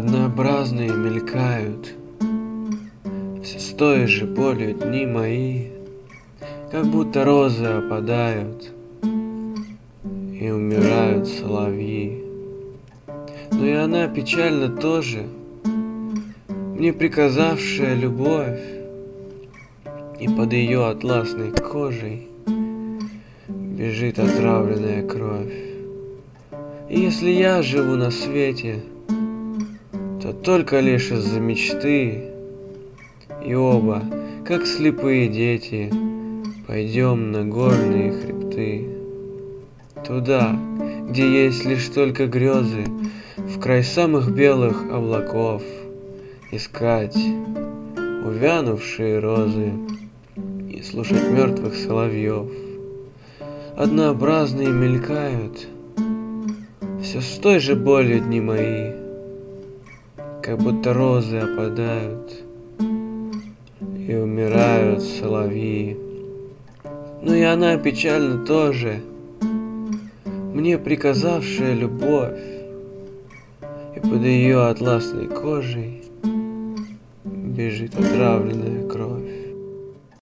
однообразные мелькают, все с той же болью дни мои, как будто розы опадают и умирают соловьи. Но и она печальна тоже, мне приказавшая любовь, и под ее атласной кожей бежит отравленная кровь. И если я живу на свете, то только лишь из-за мечты, и оба, как слепые дети, пойдем на горные хребты. Туда, где есть лишь только грезы, в край самых белых облаков, искать увянувшие розы и слушать мертвых соловьев. Однообразные мелькают, все с той же болью дни мои, как будто розы опадают и умирают соловьи. Но и она печальна тоже, мне приказавшая любовь, и под ее атласной кожей бежит отравленная кровь.